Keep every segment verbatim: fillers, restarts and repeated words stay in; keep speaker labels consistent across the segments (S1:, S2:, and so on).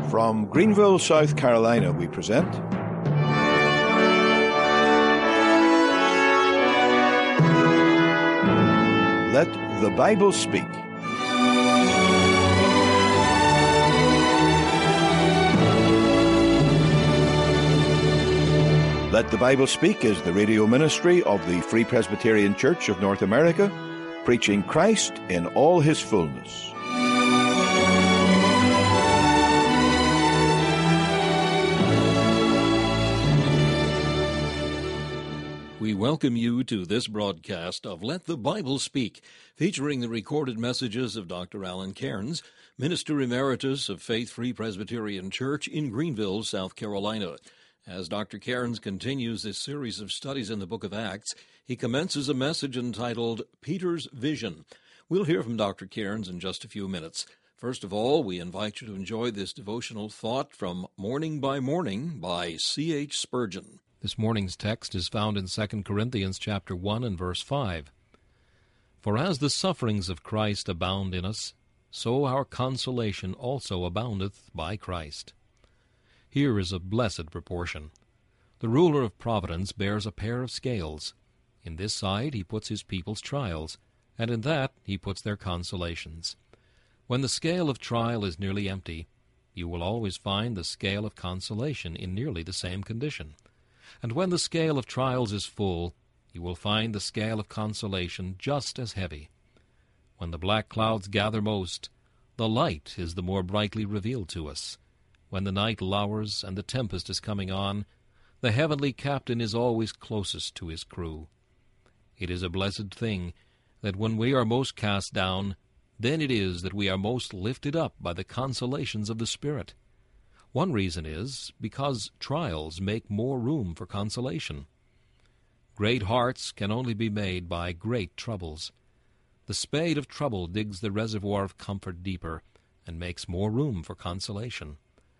S1: From Greenville, South Carolina, we present Let the Bible Speak. Let the Bible Speak is the radio ministry of the Free Presbyterian Church of North America, preaching Christ in all his fullness.
S2: We welcome you to this broadcast of Let the Bible Speak, featuring the recorded messages of Doctor Alan Cairns, Minister Emeritus of Faith Free Presbyterian Church in Greenville, South Carolina. As Doctor Cairns continues this series of studies in the book of Acts, he commences a message entitled Peter's Vision. We'll hear from Doctor Cairns in just a few minutes. First of all, we invite you to enjoy this devotional thought from Morning by Morning by C H Spurgeon. This morning's text is found in Second Corinthians chapter one and verse five. For as the sufferings of Christ abound in us, so our consolation also aboundeth by Christ. Here is a blessed proportion. The ruler of providence bears a pair of scales. In this side he puts his people's trials, and in that he puts their consolations. When the scale of trial is nearly empty, you will always find the scale of consolation in nearly the same condition. And when the scale of trials is full, you will find the scale of consolation just as heavy. When the black clouds gather most, the light is the more brightly revealed to us. When the night lowers and the tempest is coming on, the heavenly captain is always closest to his crew. It is a blessed thing that when we are most cast down, then it is that we are most lifted up by the consolations of the Spirit. One reason is because trials make more room for consolation. Great hearts can only be made by great troubles. The spade of trouble digs the reservoir of comfort deeper and makes more room for consolation.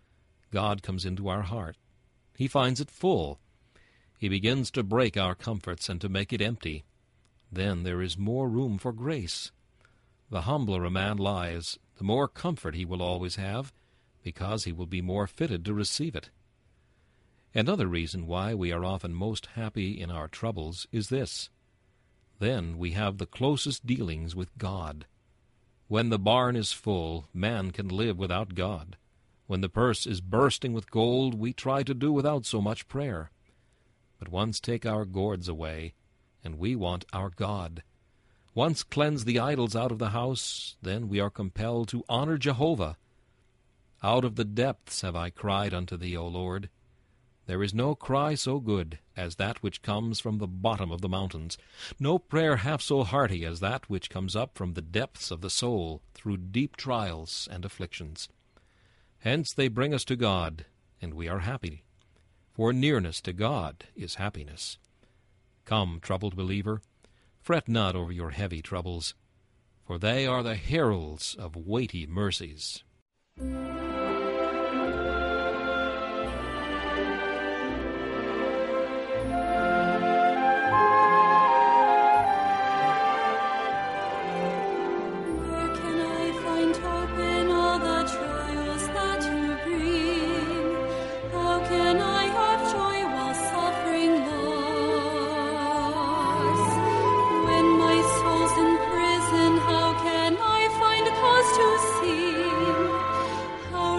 S2: God comes into our heart. He finds it full. He begins to break our comforts and to make it empty. Then there is more room for grace. The humbler a man lies, the more comfort he will always have, because he will be more fitted to receive it. Another reason why we are often most happy in our troubles is this. Then we have the closest dealings with God. When the barn is full, man can live without God. When the purse is bursting with gold, we try to do without so much prayer. But once take our gourds away, and we want our God. Once cleanse the idols out of the house, then we are compelled to honor Jehovah. Out of the depths have I cried unto thee, O Lord. There is no cry so good as that which comes from the bottom of the mountains, no prayer half so hearty as that which comes up from the depths of the soul through deep trials and afflictions. Hence they bring us to God, and we are happy, for nearness to God is happiness. Come, troubled believer, fret not over your heavy troubles, for they are the heralds of weighty mercies.
S3: How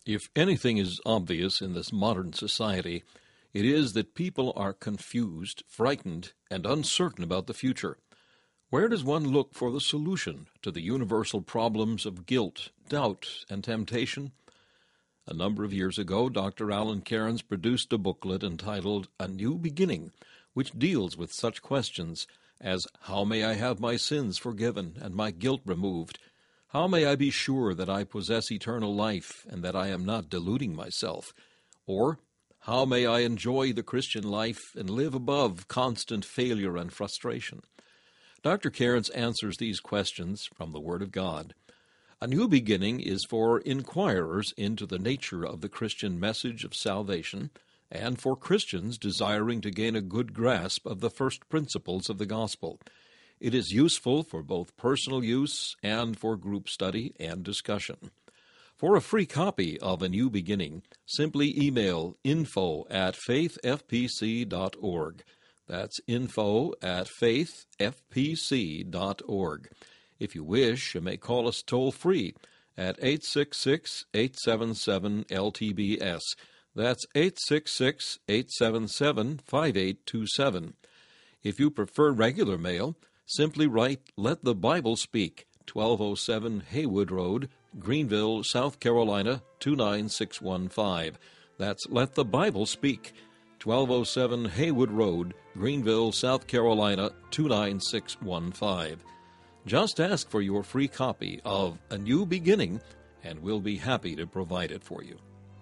S2: If anything is obvious in this modern society, it is that people are confused, frightened, and uncertain about the future. Where does one look for the solution to the universal problems of guilt, doubt, and temptation? A number of years ago, Doctor Alan Cairns produced a booklet entitled A New Beginning, which deals with such questions as how may I have my sins forgiven and my guilt removed? How may I be sure that I possess eternal life and that I am not deluding myself? Or, how may I enjoy the Christian life and live above constant failure and frustration? Doctor Cairns answers these questions from the Word of God. A New Beginning is for inquirers into the nature of the Christian message of salvation and for Christians desiring to gain a good grasp of the first principles of the gospel. It is useful for both personal use and for group study and discussion. For a free copy of A New Beginning, simply email info at faith f p c dot org. That's info at faith f p c dot org. If you wish, you may call us toll-free at eight six six, eight seven seven, L T B S. That's eight six six, eight seven seven, five eight two seven. If you prefer regular mail, simply write Let the Bible Speak, twelve oh seven Haywood Road, Greenville, South Carolina, two nine six one five. That's Let the Bible Speak, twelve oh seven Haywood Road, Greenville, South Carolina, two nine six one five. Just ask for your free copy of A New Beginning, and we'll be happy to provide it for you.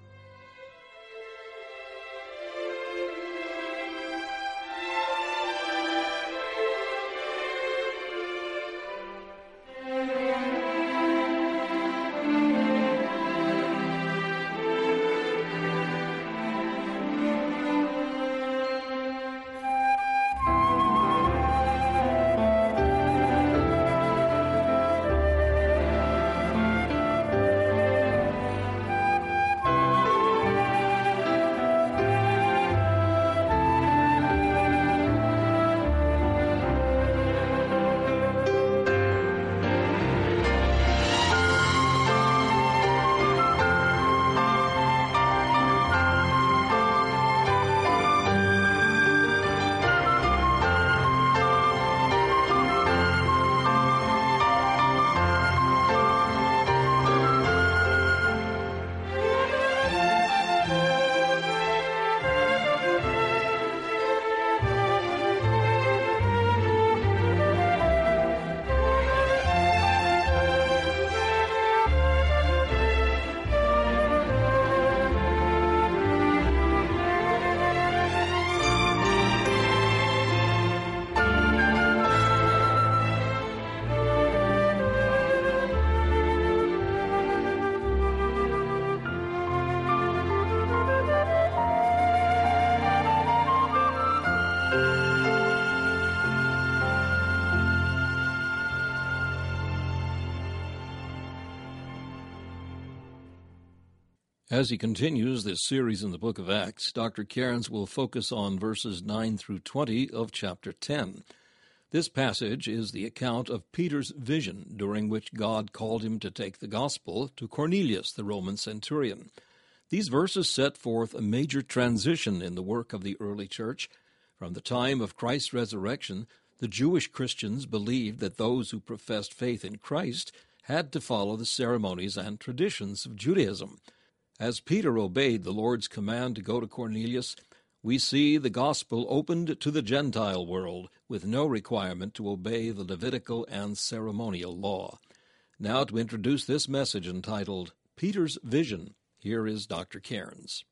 S2: As he continues this series in the book of Acts, Doctor Cairns will focus on verses nine through twenty of chapter ten. This passage is the account of Peter's vision during which God called him to take the gospel to Cornelius, the Roman centurion. These verses set forth a major transition in the work of the early church. From the time of Christ's resurrection, the Jewish Christians believed that those who professed faith in Christ had to follow the ceremonies and traditions of Judaism. As Peter obeyed the Lord's command to go to Cornelius, we see the gospel opened to the Gentile world with no requirement to obey the Levitical and ceremonial law. Now to introduce this message entitled Peter's Vision, here is Doctor Cairns.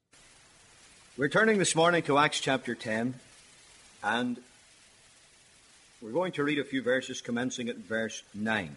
S3: We're turning this morning to Acts chapter ten, and we're going to read a few verses commencing at verse nine.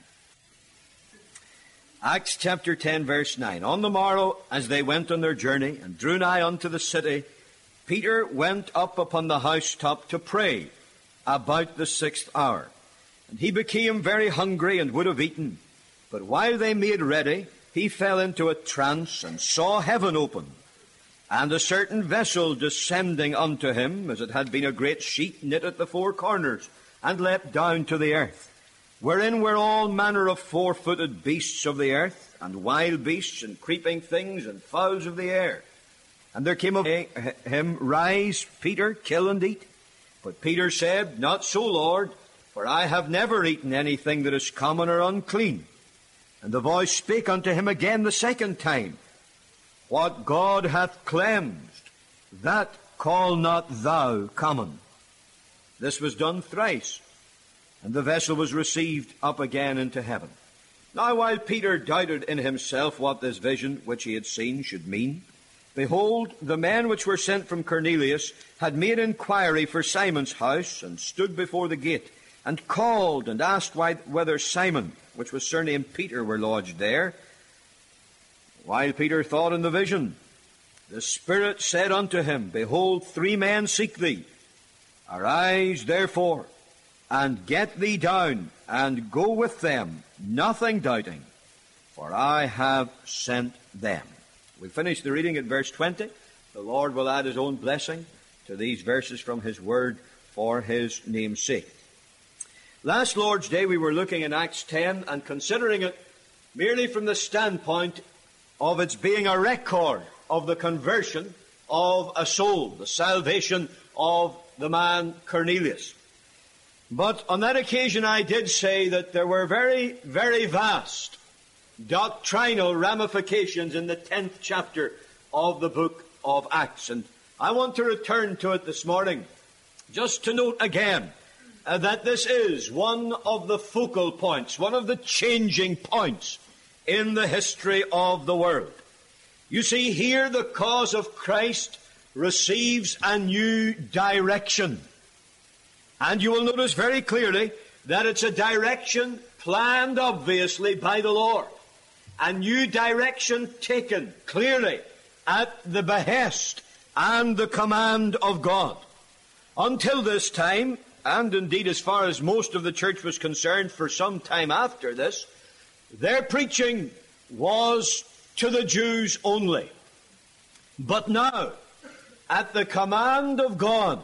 S3: Acts chapter ten, verse nine. On the morrow, as they went on their journey, and drew nigh unto the city, Peter went up upon the housetop to pray about the sixth hour. And he became very hungry, and would have eaten. But while they made ready, he fell into a trance, and saw heaven open, and a certain vessel descending unto him, as it had been a great sheet knit at the four corners, and let down to the earth. wherein were all manner of four-footed beasts of the earth, and wild beasts, and creeping things, and fowls of the air. And there came of him, Rise, Peter, kill and eat. But Peter said, Not so, Lord, for I have never eaten anything that is common or unclean. And the voice spake unto him again the second time, What God hath cleansed, that call not thou common. This was done thrice, and the vessel was received up again into heaven. Now while Peter doubted in himself what this vision which he had seen should mean, behold, the men which were sent from Cornelius had made inquiry for Simon's house, and stood before the gate, and called and asked why, whether Simon, which was surnamed Peter, were lodged there. While Peter thought in the vision, the Spirit said unto him, Behold, three men seek thee. Arise, therefore, and get thee down, and go with them, nothing doubting, for I have sent them. We finish the reading at verse twenty. The Lord will add his own blessing to these verses from his word for his name's sake. Last Lord's Day we were looking in Acts ten and considering it merely from the standpoint of its being a record of the conversion of a soul, the salvation of the man Cornelius. But on that occasion I did say that there were very, very vast doctrinal ramifications in the tenth chapter of the book of Acts. And I want to return to it this morning, just to note again uh, that this is one of the focal points, one of the changing points in the history of the world. You see, here the cause of Christ receives a new direction. And you will notice very clearly that it's a direction planned, obviously, by the Lord. A new direction taken clearly at the behest and the command of God. Until this time, and indeed as far as most of the church was concerned for some time after this, their preaching was to the Jews only. But now, at the command of God,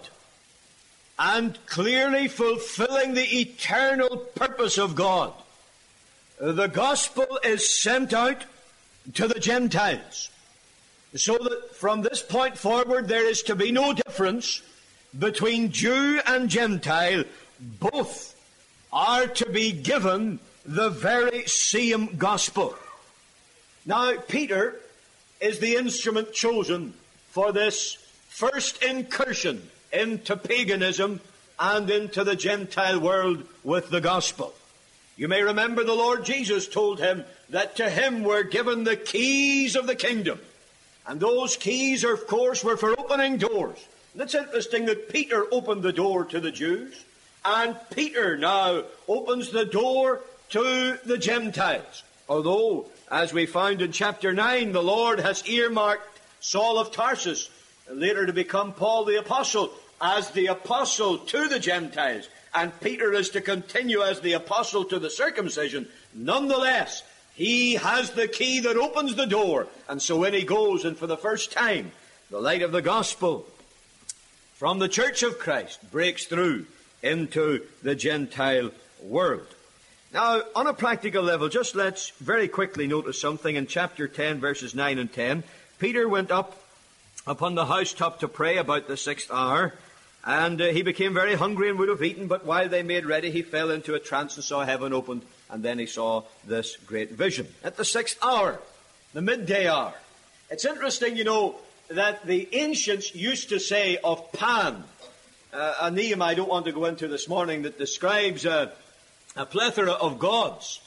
S3: and clearly fulfilling the eternal purpose of God, the gospel is sent out to the Gentiles. So that from this point forward there is to be no difference between Jew and Gentile. Both are to be given the very same gospel. Now, Peter is the instrument chosen for this first incursion into paganism and into the Gentile world with the gospel. You may remember the Lord Jesus told him that to him were given the keys of the kingdom. And those keys, of course, were for opening doors. And it's interesting that Peter opened the door to the Jews, and Peter now opens the door to the Gentiles. Although, as we found in chapter nine, the Lord has earmarked Saul of Tarsus, later to become Paul the Apostle, as the apostle to the Gentiles. And Peter is to continue as the apostle to the circumcision. Nonetheless, he has the key that opens the door. And so in he goes, and for the first time, the light of the gospel from the Church of Christ breaks through into the Gentile world. Now, on a practical level, just let's very quickly notice something in chapter ten, verses nine and ten. Peter went up upon the housetop to pray about the sixth hour, and uh, he became very hungry and would have eaten, but while they made ready, he fell into a trance and saw heaven opened, and then he saw this great vision. At the sixth hour, the midday hour. It's interesting, you know, that the ancients used to say of Pan, uh, a name I don't want to go into this morning that describes a, a plethora of gods.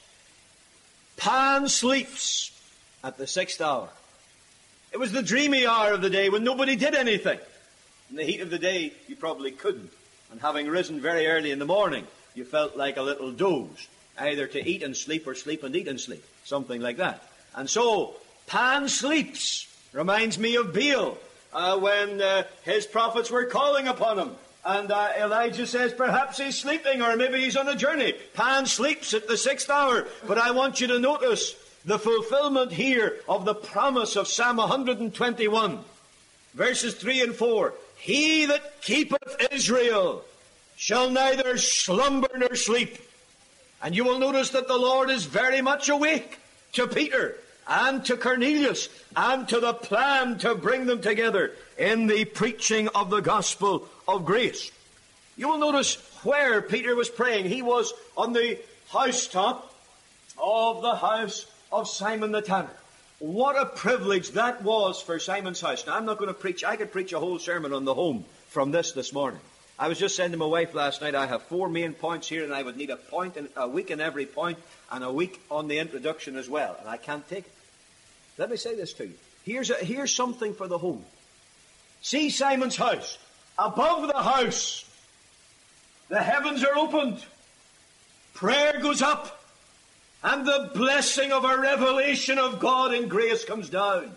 S3: Pan sleeps at the sixth hour. It was the dreamy hour of the day when nobody did anything. In the heat of the day, you probably couldn't. And having risen very early in the morning, you felt like a little doze, either to eat and sleep or sleep and eat and sleep, something like that. And so, Pan sleeps. Reminds me of Baal, uh, when uh, his prophets were calling upon him. And uh, Elijah says, perhaps he's sleeping, or maybe he's on a journey. Pan sleeps at the sixth hour. But I want you to notice the fulfillment here of the promise of Psalm one twenty-one, verses three and four. He that keepeth Israel shall neither slumber nor sleep. And you will notice that the Lord is very much awake to Peter and to Cornelius and to the plan to bring them together in the preaching of the gospel of grace. You will notice where Peter was praying. He was on the housetop of the house of Simon the tanner. What a privilege that was for Simon's house. Now, I'm not going to preach. I could preach a whole sermon on the home from this this morning. I was just saying to my wife last night, I have four main points here, and I would need a point in, a week in every point, and a week on the introduction as well, and I can't take it. Let me say this to you. Here's, a, here's something for the home. See Simon's house. Above the house, the heavens are opened. Prayer goes up, and the blessing of a revelation of God in grace comes down.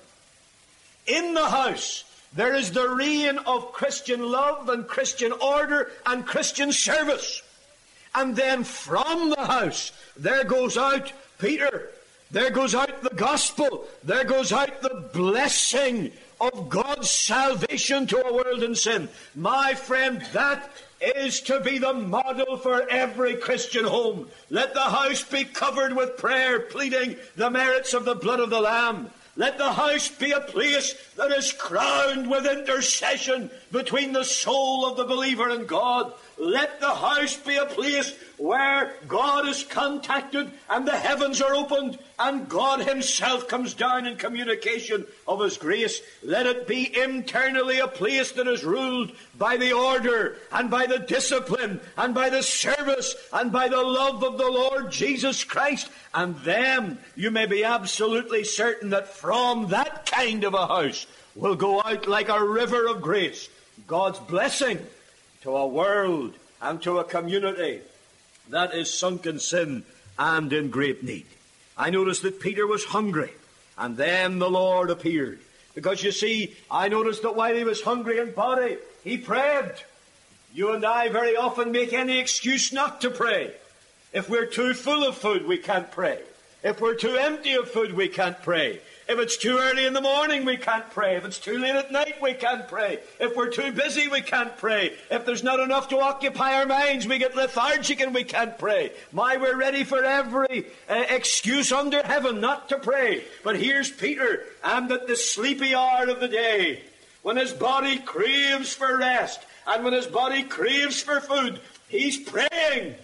S3: In the house, there is the reign of Christian love and Christian order and Christian service. And then from the house, there goes out Peter. There goes out the gospel. There goes out the blessing of God's salvation to a world in sin. My friend, that is to be the model for every Christian home. Let the house be covered with prayer, pleading the merits of the blood of the Lamb. Let the house be a place that is crowned with intercession between the soul of the believer and God. Let the house be a place where God is contacted and the heavens are opened and God himself comes down in communication of his grace. Let it be internally a place that is ruled by the order and by the discipline and by the service and by the love of the Lord Jesus Christ. And then you may be absolutely certain that from that kind of a house will go out like a river of grace God's blessing to a world and to a community that is sunk in sin and in great need. I noticed that Peter was hungry, and then the Lord appeared. Because you see, I noticed that while he was hungry in body, he prayed. You and I very often make any excuse not to pray. If we're too full of food, we can't pray. If we're too empty of food, we can't pray. If it's too early in the morning, we can't pray. If it's too late at night, we can't pray. If we're too busy, we can't pray. If there's not enough to occupy our minds, we get lethargic and we can't pray. My, we're ready for every uh, excuse under heaven not to pray. But here's Peter, and at the sleepy hour of the day, when his body craves for rest, and when his body craves for food, he's praying.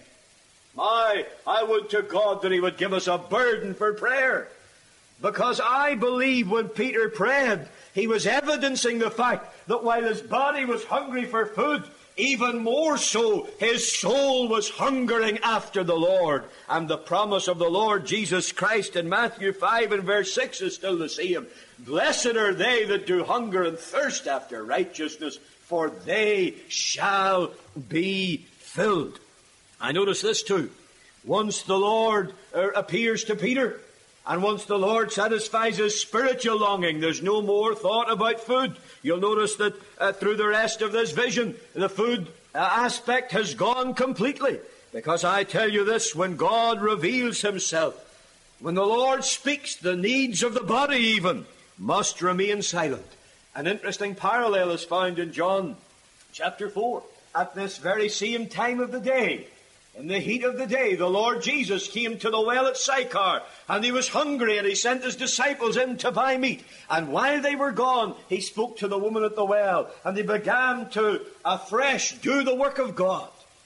S3: My, I would to God that he would give us a burden for prayer. Because I believe when Peter prayed, he was evidencing the fact that while his body was hungry for food, even more so, his soul was hungering after the Lord. And the promise of the Lord Jesus Christ in Matthew five and verse six is still the same. Blessed are they that do hunger and thirst after righteousness, for they shall be filled. I notice this too. Once the Lord uh, appears to Peter, and once the Lord satisfies his spiritual longing, there's no more thought about food. You'll notice that uh, through the rest of this vision, the food uh, aspect has gone completely. Because I tell you this, when God reveals himself, when the Lord speaks, the needs of the body even must remain silent. An interesting parallel is found in John chapter four. At this very same time of the day, in the heat of the day, the Lord Jesus came to the well at Sychar, and he was hungry, and he sent his disciples in to buy meat. And while they were gone, he spoke to the woman at the well, and they began to afresh do the work of God.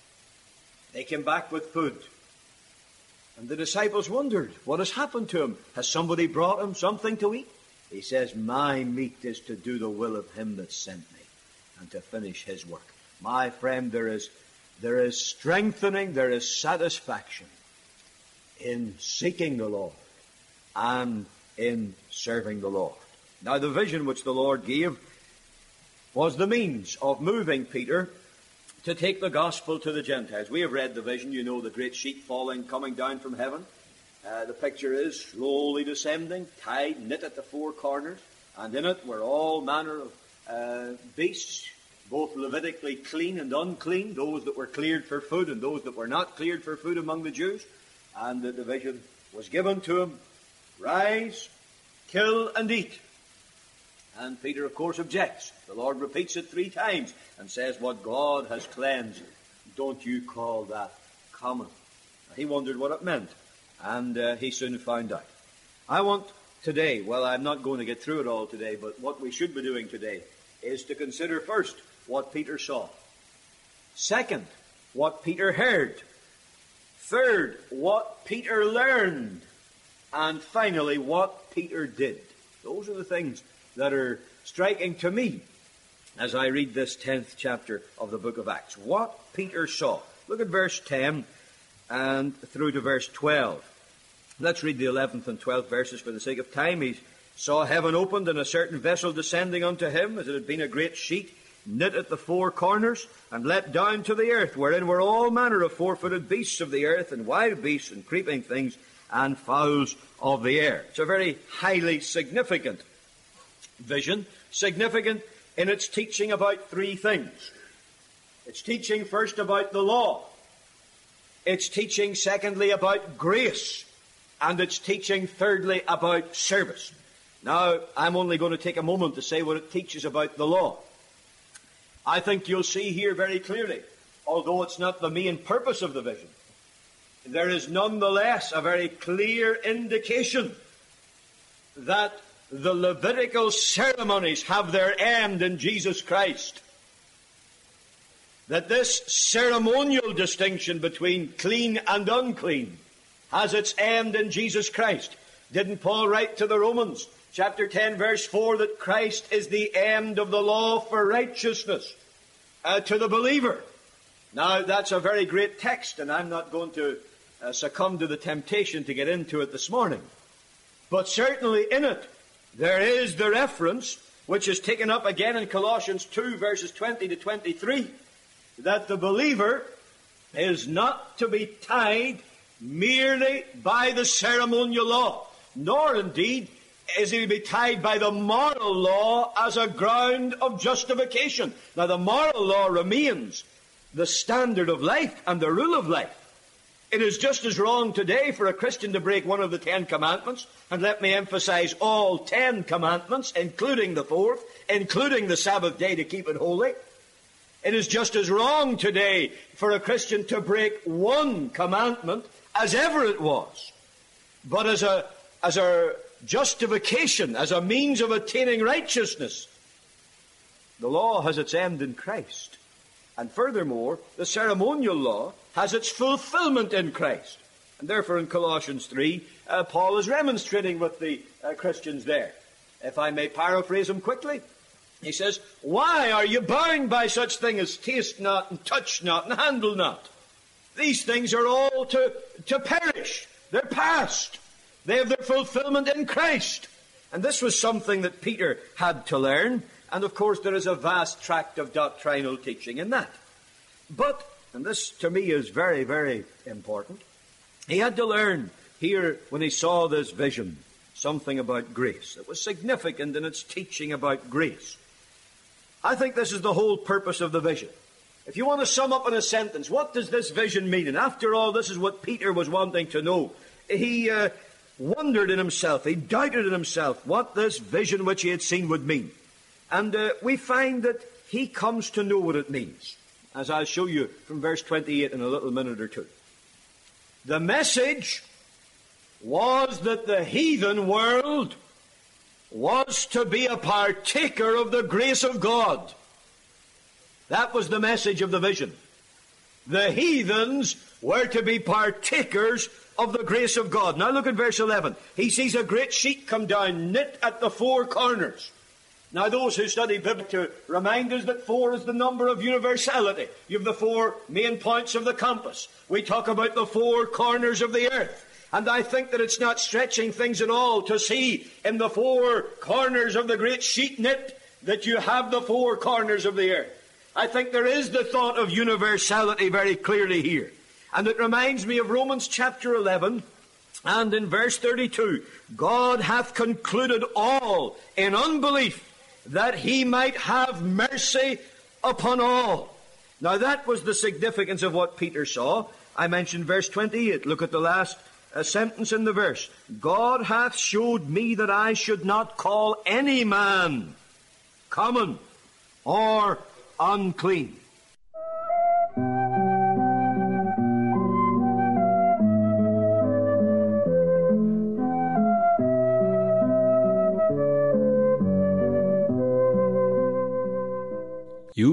S3: They came back with food. And the disciples wondered, what has happened to him? Has somebody brought him something to eat? He says, my meat is to do the will of him that sent me, and to finish his work. My friend, there is There is strengthening, there is satisfaction in seeking the Lord and in serving the Lord. Now, the vision which the Lord gave was the means of moving Peter to take the gospel to the Gentiles. We have read the vision, you know, the great sheet falling, coming down from heaven. Uh, the picture is slowly descending, tied, knit at the four corners, and in it were all manner of uh, beasts, both Levitically clean and unclean, those that were cleared for food and those that were not cleared for food among the Jews. And the division was given to him, rise, kill and eat. And Peter, of course, objects. The Lord repeats it three times and says, what God has cleansed, don't you call that common? He wondered what it meant, and uh, he soon found out. I want today, well, I'm not going to get through it all today, but what we should be doing today is to consider first what Peter saw. Second, what Peter heard. Third, what Peter learned. And finally, what Peter did. Those are the things that are striking to me as I read this tenth chapter of the book of Acts. What Peter saw. Look at verse ten and through to verse twelve. Let's read the eleventh and twelfth verses for the sake of time. He saw heaven opened and a certain vessel descending unto him, as it had been a great sheet, knit at the four corners, and let down to the earth, wherein were all manner of four-footed beasts of the earth, and wild beasts, and creeping things, and fowls of the air. It's a very highly significant vision, significant in its teaching about three things. It's teaching first about the law. It's teaching secondly about grace. And it's teaching thirdly about service. Now, I'm only going to take a moment to say what it teaches about the law. I think you'll see here very clearly, although it's not the main purpose of the vision, there is nonetheless a very clear indication that the Levitical ceremonies have their end in Jesus Christ. That this ceremonial distinction between clean and unclean has its end in Jesus Christ. Didn't Paul write to the Romans, chapter ten, verse four, that Christ is the end of the law for righteousness uh, to the believer? Now, that's a very great text, and I'm not going to uh, succumb to the temptation to get into it this morning. But certainly in it, there is the reference, which is taken up again in Colossians two, verses twenty to twenty-three, that the believer is not to be tied merely by the ceremonial law, nor indeed is he to be tied by the moral law as a ground of justification. Now, the moral law remains the standard of life and the rule of life. It is just as wrong today for a Christian to break one of the Ten Commandments, and let me emphasize all Ten Commandments, including the fourth, including the Sabbath day to keep it holy. It is just as wrong today for a Christian to break one commandment as ever it was. But as a, as a justification, as a means of attaining righteousness, the law has its end in Christ. And furthermore, the ceremonial law has its fulfillment in Christ. And therefore in Colossians three, uh, Paul is remonstrating with the uh, Christians there. If I may paraphrase him quickly, he says, why are you bound by such things as taste not, and touch not, and handle not? These things are all to, to perish. They're past. They have their fulfillment in Christ. And this was something that Peter had to learn. And of course there is a vast tract of doctrinal teaching in that. But, and this to me is very, very important, he had to learn here when he saw this vision something about grace. It was significant in its teaching about grace. I think this is the whole purpose of the vision. If you want to sum up in a sentence, what does this vision mean? And after all, this is what Peter was wanting to know. He uh, wondered in himself, he doubted in himself what this vision which he had seen would mean. And uh, we find that he comes to know what it means, as I'll show you from verse twenty-eight in a little minute or two. The message was that the heathen world was to be a partaker of the grace of God. That was the message of the vision. The heathens were to be partakers of the grace of God. Now look at verse eleven. He sees a great sheet come down, knit at the four corners. Now those who study Bible remind us that four is the number of universality. You have the four main points of the compass. We talk about the four corners of the earth. And I think that it's not stretching things at all to see in the four corners of the great sheet knit that you have the four corners of the earth. I think there is the thought of universality very clearly here. And it reminds me of Romans chapter eleven and in verse thirty-two. God hath concluded all in unbelief, that he might have mercy upon all. Now that was the significance of what Peter saw. I mentioned verse twenty-eight. Look at the last uh, sentence in the verse. God hath showed me that I should not call any man common or unclean.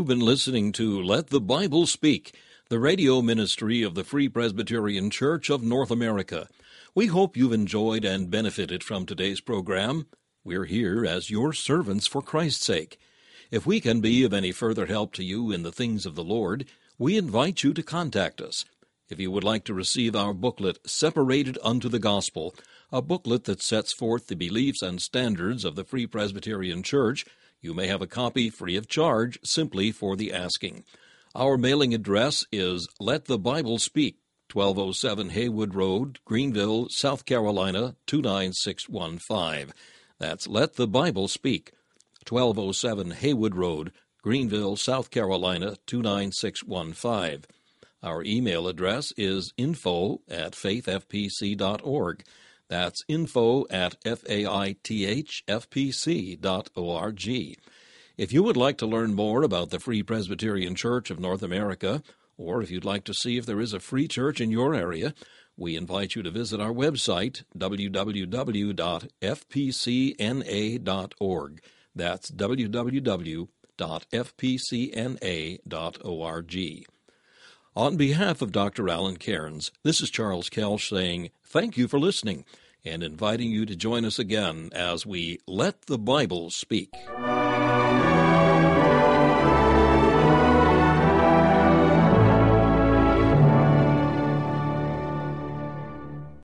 S2: You've been listening to Let the Bible Speak, the radio ministry of the Free Presbyterian Church of North America. We hope you've enjoyed and benefited from today's program. We're here as your servants for Christ's sake. If we can be of any further help to you in the things of the Lord, we invite you to contact us. If you would like to receive our booklet, Separated Unto the Gospel, a booklet that sets forth the beliefs and standards of the Free Presbyterian Church, you may have a copy free of charge simply for the asking. Our mailing address is Let the Bible Speak, twelve oh seven Haywood Road, Greenville, South Carolina, two nine six one five. That's Let the Bible Speak, twelve oh seven Haywood Road, Greenville, South Carolina, two nine six one five. Our email address is info at faith f p c dot org. That's info at faithfpc dot org. If you would like to learn more about the Free Presbyterian Church of North America, or if you'd like to see if there is a free church in your area, we invite you to visit our website, w w w dot f p c n a dot org. That's w w w dot f p c n a dot org. On behalf of Doctor Alan Cairns, this is Charles Kelsch saying thank you for listening and inviting you to join us again as we Let the Bible Speak.